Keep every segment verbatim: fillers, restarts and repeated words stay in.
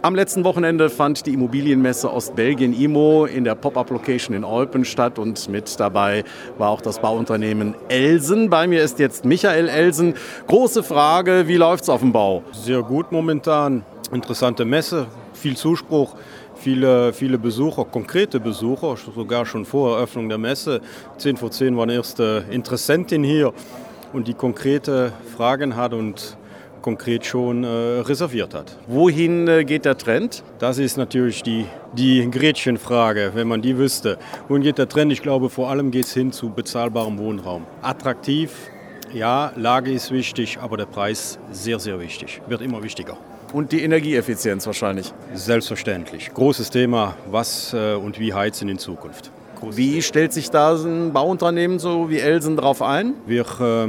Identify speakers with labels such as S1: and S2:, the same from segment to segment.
S1: Am letzten Wochenende fand die Immobilienmesse Ostbelgien I M O in der Pop-Up-Location in Eupen statt und mit dabei war auch das Bauunternehmen Elsen. Bei mir ist jetzt Michael Elsen. Große Frage, wie läuft's auf dem Bau?
S2: Sehr gut momentan, interessante Messe, viel Zuspruch, viele, viele Besucher, konkrete Besucher, sogar schon vor Eröffnung der Messe. Zehn vor zehn war eine erste Interessentin hier und die konkrete Fragen hat und konkret schon äh, reserviert hat.
S1: Wohin äh, geht der Trend?
S2: Das ist natürlich die, die Gretchenfrage, wenn man die wüsste. Wohin geht der Trend? Ich glaube, vor allem geht es hin zu bezahlbarem Wohnraum. Attraktiv, ja, Lage ist wichtig, aber der Preis sehr, sehr wichtig. Wird immer wichtiger.
S1: Und die Energieeffizienz wahrscheinlich?
S2: Selbstverständlich. Großes Thema, was äh, und wie heizen in Zukunft. Großes
S1: wie
S2: Thema.
S1: Stellt sich da ein Bauunternehmen so wie Elsen drauf ein?
S2: Wir... Äh,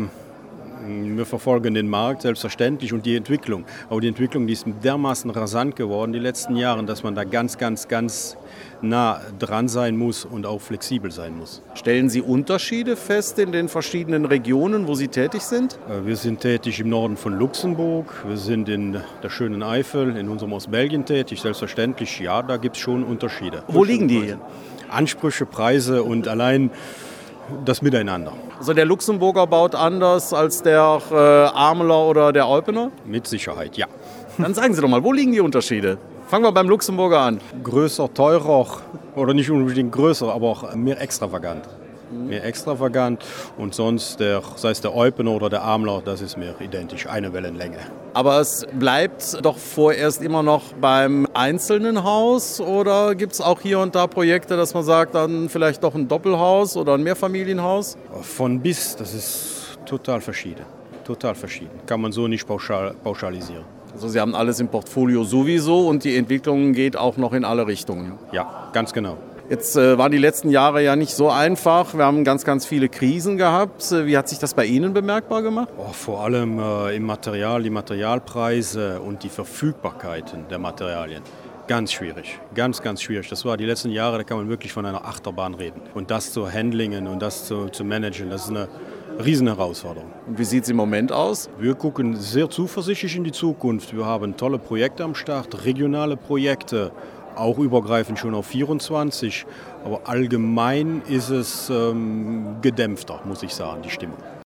S2: Wir verfolgen den Markt selbstverständlich und die Entwicklung. Aber die Entwicklung, die ist dermaßen rasant geworden die letzten Jahre, dass man da ganz, ganz, ganz nah dran sein muss und auch flexibel sein muss.
S1: Stellen Sie Unterschiede fest in den verschiedenen Regionen, wo Sie tätig sind?
S2: Wir sind tätig im Norden von Luxemburg, wir sind in der schönen Eifel, in unserem Ostbelgien tätig. Selbstverständlich, ja, da gibt es schon Unterschiede.
S1: Wo liegen die?
S2: Ansprüche, Preise und allein das Miteinander.
S1: Also der Luxemburger baut anders als der äh, Ameler oder der Eupener?
S2: Mit Sicherheit, ja.
S1: Dann sagen Sie doch mal, wo liegen die Unterschiede? Fangen wir beim Luxemburger an.
S2: Größer, teurer oder nicht unbedingt größer, aber auch mehr extravagant. Mehr extravagant und sonst, der, sei es der Eupener oder der Amler, das ist mir identisch, eine Wellenlänge.
S1: Aber es bleibt doch vorerst immer noch beim einzelnen Haus oder gibt es auch hier und da Projekte, dass man sagt, dann vielleicht doch ein Doppelhaus oder ein Mehrfamilienhaus?
S2: Von bis, das ist total verschieden, total verschieden. Kann man so nicht pauschal, pauschalisieren.
S1: Also Sie haben alles im Portfolio sowieso und die Entwicklung geht auch noch in alle Richtungen?
S2: Ja, ganz genau.
S1: Jetzt äh, waren die letzten Jahre ja nicht so einfach. Wir haben ganz, ganz viele Krisen gehabt. Wie hat sich das bei Ihnen bemerkbar gemacht?
S2: Oh, vor allem äh, im Material, die Materialpreise und die Verfügbarkeiten der Materialien. Ganz schwierig, ganz, ganz schwierig. Das war die letzten Jahre, da kann man wirklich von einer Achterbahn reden. Und das zu handlingen und das zu, zu managen, das ist eine Riesenherausforderung.
S1: Und wie sieht es im Moment aus?
S2: Wir gucken sehr zuversichtlich in die Zukunft. Wir haben tolle Projekte am Start, regionale Projekte. Auch übergreifend schon auf vierundzwanzig, aber allgemein ist es ähm, gedämpfter, muss ich sagen, die Stimmung.